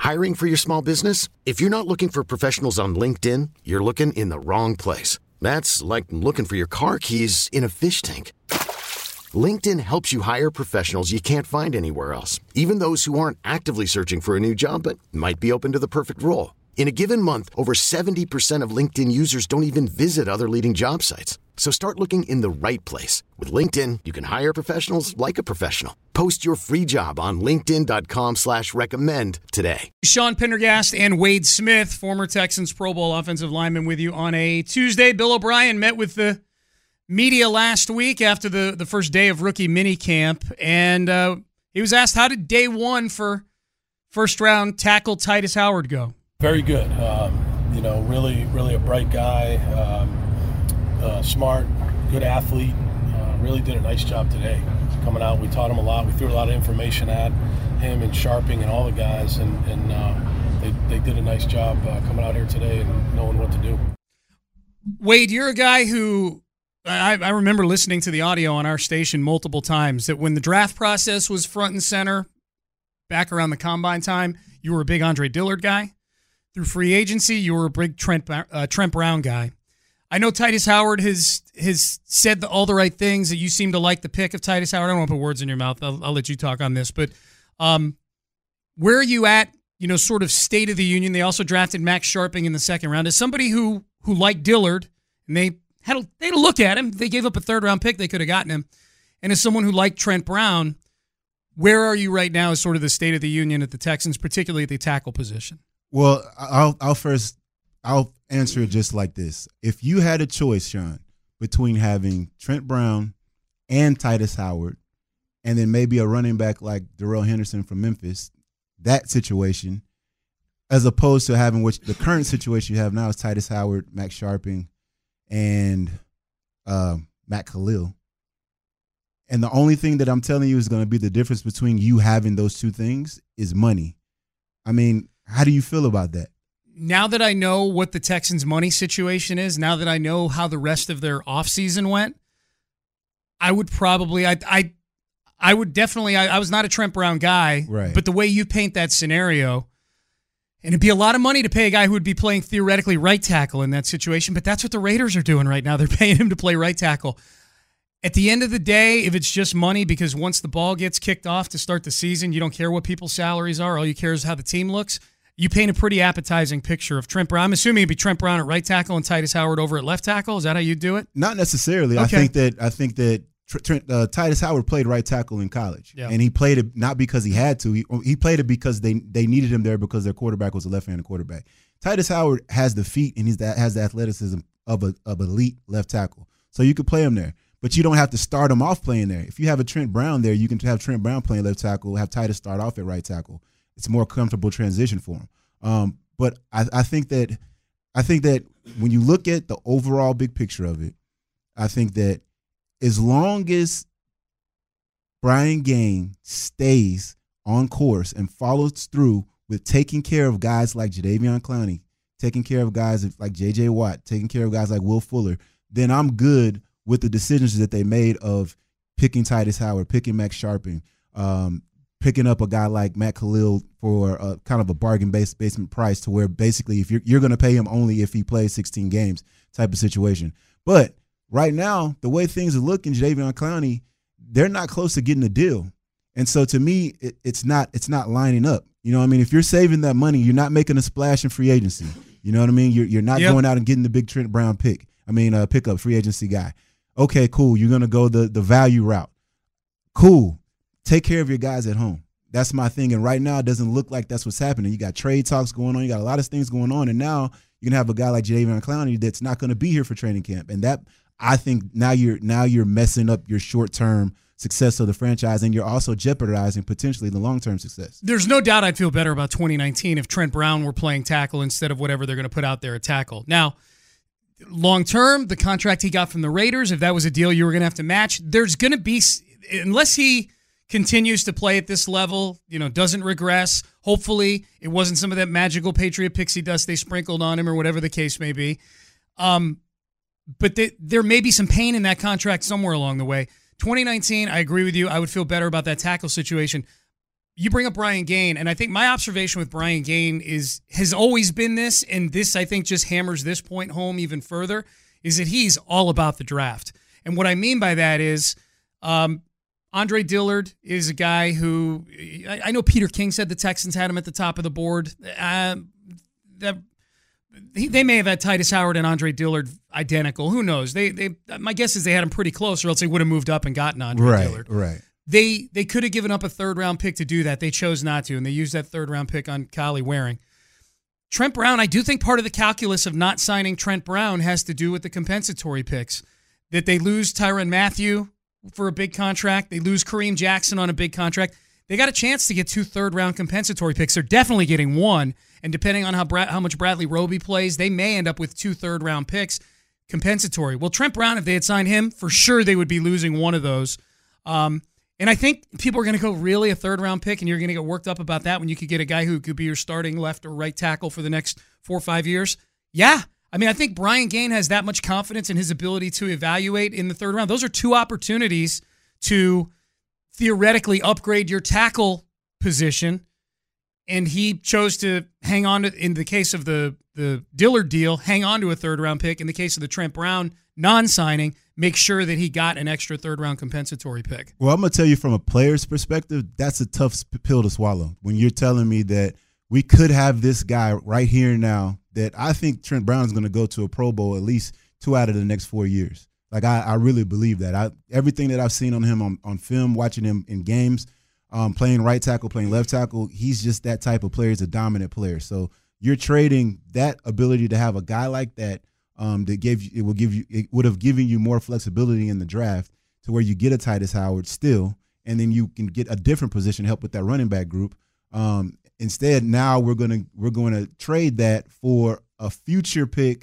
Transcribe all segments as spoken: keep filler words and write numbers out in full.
Hiring for your small business? If you're not looking for professionals on LinkedIn, you're looking in the wrong place. That's like looking for your car keys in a fish tank. LinkedIn helps you hire professionals you can't find anywhere else, even those who aren't actively searching for a new job but might be open to the perfect role. In a given month, over seventy percent of LinkedIn users don't even visit other leading job sites. So start looking in the right place. With LinkedIn, you can hire professionals like a professional. Post your free job on linkedin.com slash recommend today. Sean Pendergast and Wade Smith, former Texans Pro Bowl offensive lineman, with you on a Tuesday. Bill O'Brien met with the media last week after the, the first day of rookie minicamp, and uh, he was asked, how did day one for first-round tackle Tytus Howard go? Very good. Um, you know, really, really a bright guy, um, uh, smart, good athlete. Uh, really did a nice job today. Coming out, we taught him a lot. We threw a lot of information at him and Sharping and all the guys, and, and uh, they, they did a nice job uh, coming out here today and knowing what to do. Wade, you're a guy who I, I remember listening to the audio on our station multiple times, that when the draft process was front and center back around the combine time, you were a big Andre Dillard guy. Through free agency, you were a big Trent uh, Trent Brown guy. I know Tytus Howard has has said the, all the right things, that you seem to like the pick of Tytus Howard. I don't want to put words in your mouth. I'll, I'll let you talk on this. But um, where are you at, you know, sort of state of the union? They also drafted Max Sharping in the second round. As somebody who who liked Dillard, and they had a, they had a look at him. They gave up a third-round pick. They could have gotten him. And as someone who liked Trent Brown, where are you right now as sort of the state of the union at the Texans, particularly at the tackle position? Well, I'll I'll first I'll answer it just like this. If you had a choice, Sean, between having Trent Brown and Tytus Howard, and then maybe a running back like Darrell Henderson from Memphis, that situation, as opposed to having which the current situation you have now is Tytus Howard, Max Sharping, and uh, Matt Khalil. And the only thing that I'm telling you is going to be the difference between you having those two things is money. I mean, how do you feel about that? Now that I know what the Texans' money situation is, now that I know how the rest of their offseason went, I would probably, I I, I would definitely, I, I was not a Trent Brown guy, right. But the way you paint that scenario, and it'd be a lot of money to pay a guy who would be playing theoretically right tackle in that situation, but that's what the Raiders are doing right now. They're paying him to play right tackle. At the end of the day, if it's just money, because once the ball gets kicked off to start the season, you don't care what people's salaries are. All you care is how the team looks. You paint a pretty appetizing picture of Trent Brown. I'm assuming it'd be Trent Brown at right tackle and Tytus Howard over at left tackle. Is that how you do it? Not necessarily. Okay. I think that I think that Trent, uh, Tytus Howard played right tackle in college, yeah. And he played it not because he had to. He, he played it because they they needed him there because their quarterback was a left-handed quarterback. Tytus Howard has the feet and he's has the athleticism of a of elite left tackle, so you could play him there. But you don't have to start him off playing there. If you have a Trent Brown there, you can have Trent Brown playing left tackle, have Tytus start off at right tackle. It's a more comfortable transition for him. Um, but I, I think that I think that when you look at the overall big picture of it, I think that as long as Brian Gaine stays on course and follows through with taking care of guys like Jadeveon Clowney, taking care of guys like J J Watt, taking care of guys like Will Fuller, then I'm good with the decisions that they made of picking Tytus Howard, picking Max Sharping, um, picking up a guy like Matt Khalil for a, kind of a bargain-based basement price to where basically if you're, you're going to pay him only if he plays sixteen games type of situation. But right now, the way things are looking, Jadeveon Clowney, they're not close to getting a deal. And so to me, it, it's not it's not lining up. You know what I mean? If you're saving that money, you're not making a splash in free agency. You know what I mean? You're, you're not yep. going out and getting the big Trent Brown pick. I mean, uh, pick up free agency guy. Okay, cool. You're going to go the, the value route. Cool. Take care of your guys at home. That's my thing. And right now, it doesn't look like that's what's happening. You got trade talks going on. You got a lot of things going on. And now you're going to have a guy like Jadeveon Clowney that's not going to be here for training camp. And that, I think, now you're now you're messing up your short-term success of the franchise, and you're also jeopardizing potentially the long-term success. There's no doubt I'd feel better about twenty nineteen if Trent Brown were playing tackle instead of whatever they're going to put out there at tackle. Now, long-term, the contract he got from the Raiders, if that was a deal you were going to have to match, there's going to be, unless he continues to play at this level, you know, doesn't regress, hopefully it wasn't some of that magical Patriot pixie dust they sprinkled on him or whatever the case may be. Um, but they, there may be some pain in that contract somewhere along the way. twenty nineteen, I agree with you. I would feel better about that tackle situation. you bring up Brian Gain, and I think my observation with Brian Gain is has always been this, and this I think just hammers this point home even further, is that he's all about the draft. And what I mean by that is um, Andre Dillard is a guy who, I, I know Peter King said the Texans had him at the top of the board. Uh, that he, They may have had Titus Howard and Andre Dillard identical. Who knows? They they my guess is they had him pretty close, or else they would have moved up and gotten Andre right, Dillard. Right, They they could have given up a third-round pick to do that. They chose not to, and they used that third-round pick on Kylie Waring. Trent Brown, I do think part of the calculus of not signing Trent Brown has to do with the compensatory picks. That they lose Tyrann Mathieu for a big contract. They lose Kareem Jackson on a big contract. They got a chance to get two third-round compensatory picks. They're definitely getting one, and depending on how Brad, how much Bradley Roby plays, they may end up with two third-round picks compensatory. Well, Trent Brown, if they had signed him, for sure they would be losing one of those. Um, and I think people are going to go, really, a third-round pick, and you're going to get worked up about that when you could get a guy who could be your starting left or right tackle for the next four or five years? Yeah. I mean, I think Brian Gain has that much confidence in his ability to evaluate in the third round. Those are two opportunities to theoretically upgrade your tackle position, and he chose to hang on to, in the case of the, the Dillard deal, hang on to a third-round pick. In the case of the Trent Brown non-signing, make sure that he got an extra third-round compensatory pick. Well, I'm going to tell you from a player's perspective, that's a tough pill to swallow. When you're telling me that we could have this guy right here and now, that I think Trent Brown is going to go to a Pro Bowl at least two out of the next four years. Like, I, I really believe that. I everything that I've seen on him on, on film, watching him in games, um, playing right tackle, playing left tackle, he's just that type of player. He's a dominant player. So you're trading that ability to have a guy like that um, that gave you, it will give you it would have given you more flexibility in the draft to where you get a Titus Howard still, and then you can get a different position, help with that running back group. Um, Instead, now we're gonna we're going to trade that for a future pick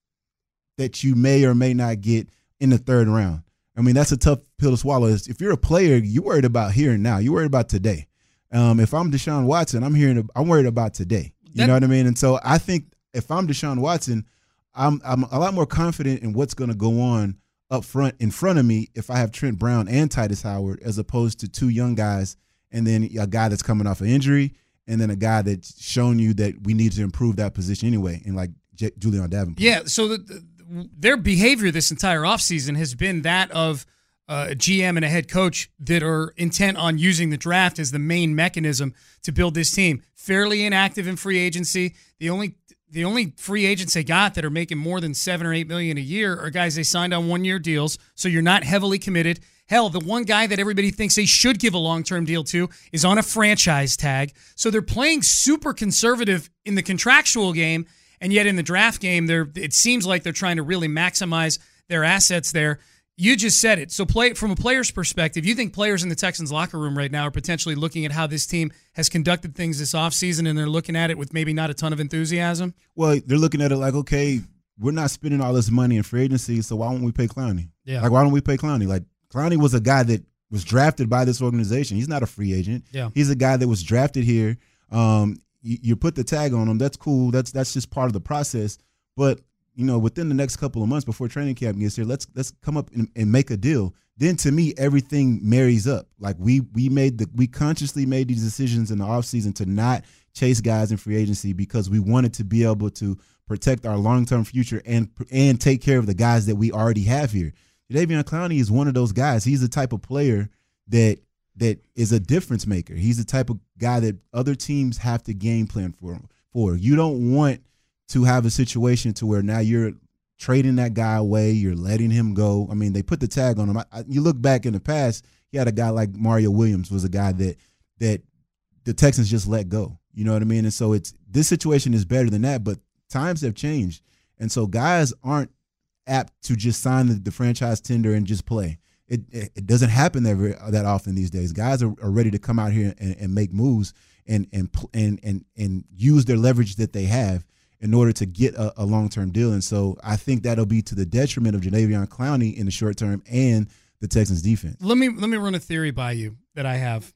that you may or may not get in the third round. I mean, that's a tough pill to swallow. If you're a player, you're worried about here and now. You're worried about today. Um, if I'm Deshaun Watson, I'm hearing I'm worried about today. You that, know what I mean? And so I think if I'm Deshaun Watson, I'm I'm a lot more confident in what's going to go on up front in front of me if I have Trent Brown and Titus Howard as opposed to two young guys and then a guy that's coming off an injury. And then a guy that's shown you that we need to improve that position anyway, and like J- Julian Davenport. Yeah, so the, the, their behavior this entire offseason has been that of uh, a G M and a head coach that are intent on using the draft as the main mechanism to build this team. Fairly inactive in free agency. The only the only free agents they got that are making more than seven or eight million a year are guys they signed on one-year deals, so you're not heavily committed. Hell, the one guy that everybody thinks they should give a long-term deal to is on a franchise tag. So they're playing super conservative in the contractual game, and yet in the draft game, they're it seems like they're trying to really maximize their assets there. You just said it. So play from a player's perspective, you think players in the Texans locker room right now are potentially looking at how this team has conducted things this offseason, and they're looking at it with maybe not a ton of enthusiasm? Well, they're looking at it like, okay, we're not spending all this money in free agency, so why don't we pay Clowney? Yeah. Like, why don't we pay Clowney? Like, Clowney was a guy that was drafted by this organization. He's not a free agent. Yeah. He's a guy that was drafted here. Um, you, you put the tag on him. That's cool. That's that's just part of the process. But, you know, within the next couple of months before training camp gets here, let's let's come up and, and make a deal. Then to me, everything marries up. Like we we made the we consciously made these decisions in the offseason to not chase guys in free agency because we wanted to be able to protect our long-term future and and take care of the guys that we already have here. Jadeveon Clowney is one of those guys. He's the type of player that that is a difference maker. He's the type of guy that other teams have to game plan for. For you don't want to have a situation to where now you're trading that guy away, you're letting him go. I mean, they put the tag on him. I, I, you look back in the past, he had a guy like Mario Williams was a guy that that the Texans just let go. You know what I mean? And so it's this situation is better than that, but times have changed, and so guys aren't apt to just sign the, the franchise tender and just play. It, it it doesn't happen that that often these days. Guys are, are ready to come out here and, and make moves and and and and and use their leverage that they have in order to get a, a long-term deal. And so I think that'll be to the detriment of Jadeveon Clowney in the short term and the Texans defense. Let me let me run a theory by you that I have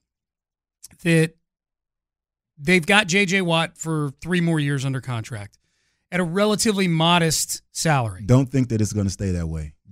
that they've got J J Watt for three more years under contract at a relatively modest salary. Don't think that it's going to stay that way.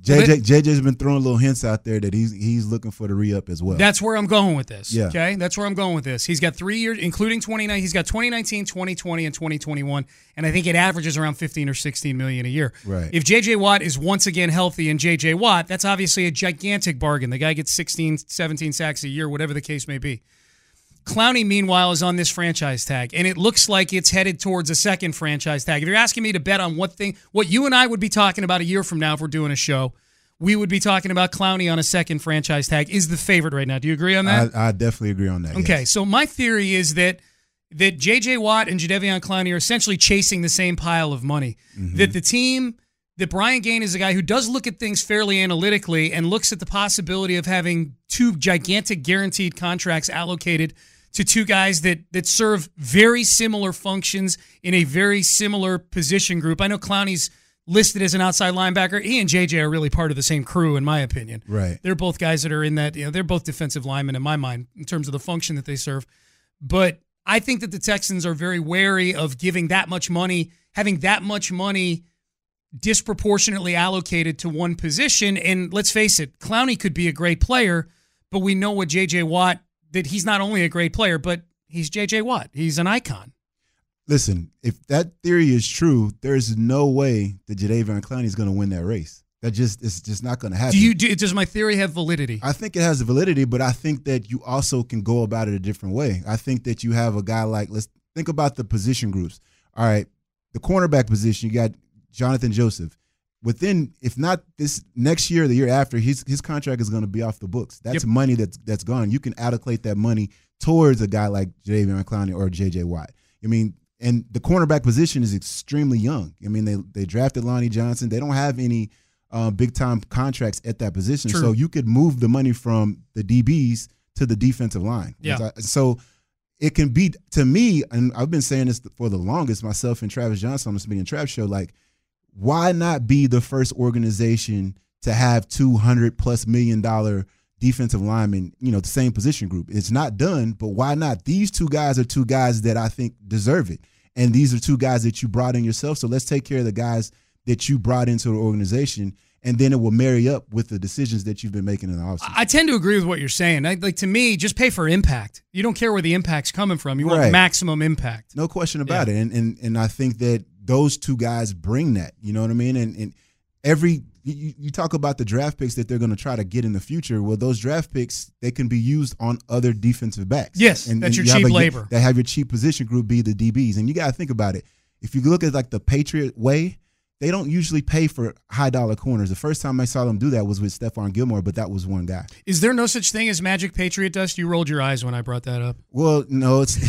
J J J J's been throwing little hints out there that he's he's looking for the re-up as well. That's where I'm going with this. Yeah. Okay, that's where I'm going with this. He's got three years, including twenty-nine. He's got twenty nineteen, twenty twenty, and twenty twenty-one, and I think it averages around fifteen or sixteen million a year. Right. If J J Watt is once again healthy and J J Watt, that's obviously a gigantic bargain. The guy gets sixteen, seventeen sacks a year, whatever the case may be. Clowney, meanwhile, is on this franchise tag, and it looks like it's headed towards a second franchise tag. If you're asking me to bet on what thing, what you and I would be talking about a year from now if we're doing a show, we would be talking about Clowney on a second franchise tag. Is the favorite right now. Do you agree on that? I, I definitely agree on that. Okay, yes. so my theory is that that J J Watt and Jadeveon Clowney are essentially chasing the same pile of money. Mm-hmm. That the team, that Brian Gaine is a guy who does look at things fairly analytically and looks at the possibility of having two gigantic guaranteed contracts allocated to two guys that that serve very similar functions in a very similar position group. I know Clowney's listed as an outside linebacker. He and J J are really part of the same crew, in my opinion. Right. They're both guys that are in that, you know, they're both defensive linemen in my mind in terms of the function that they serve. But I think that the Texans are very wary of giving that much money, having that much money disproportionately allocated to one position. And let's face it, Clowney could be a great player, but we know what J J Watt, that he's not only a great player, but he's J J Watt. He's an icon. Listen, if that theory is true, there's no way that Jadeveon Clowney is going to win that race. That just it's just not going to happen. Do you do, does my theory have validity? I think it has the validity, but I think that you also can go about it a different way. I think that you have a guy like, let's think about the position groups. All right, the cornerback position, you got Jonathan Joseph. Within, if not this next year or the year after, his his contract is going to be off the books. That's yep. money that's that's gone. You can allocate that money towards a guy like Jadeveon Clowney or J J Watt. I mean, and the cornerback position is extremely young. I mean, they they drafted Lonnie Johnson. They don't have any uh, big time contracts at that position, True. So you could move the money from the D Bs to the defensive line. Yeah. I, so it can be, to me, and I've been saying this for the longest, myself and Travis Johnson on the Smitty and Trav show, like, why not be the first organization to have two hundred plus million dollar defensive linemen, you know, the same position group? It's not done, but why not? These two guys are two guys that I think deserve it. And these are two guys that you brought in yourself. So let's take care of the guys that you brought into the organization, and then it will marry up with the decisions that you've been making in the offseason. I tend to agree with what you're saying. I, like, to me, just pay for impact. You don't care where the impact's coming from. You want right. maximum impact. No question about yeah. it. And, and and I think that those two guys bring that. You know what I mean? And and every you, you talk about the draft picks that they're going to try to get in the future. Well, those draft picks, they can be used on other defensive backs. Yes, and, that's and your you cheap a, labor. They have your cheap position group be the D Bs. And you got to think about it. If you look at like the Patriot way, they don't usually pay for high dollar corners. The first time I saw them do that was with Stephon Gilmore, but that was one guy. Is there no such thing as magic Patriot dust? You rolled your eyes when I brought that up. Well, no, it's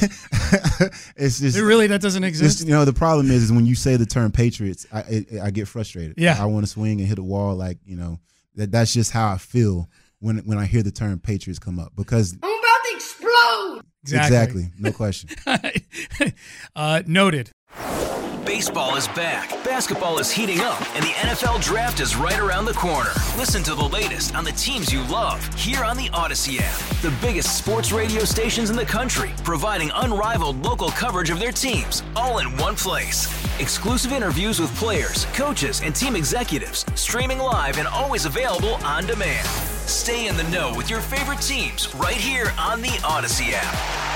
it's just it really that doesn't exist. Just, you know, the problem is, is when you say the term Patriots, I it, I get frustrated. Yeah, I want to swing and hit a wall. Like, you know, that that's just how I feel when when I hear the term Patriots come up, because I'm about to explode. Exactly, exactly. No question. uh, noted. Baseball is back, basketball is heating up, and the N F L Draft is right around the corner. Listen to the latest on the teams you love here on the Odyssey app. The biggest sports radio stations in the country, providing unrivaled local coverage of their teams, all in one place. Exclusive interviews with players, coaches, and team executives, streaming live and always available on demand. Stay in the know with your favorite teams right here on the Odyssey app.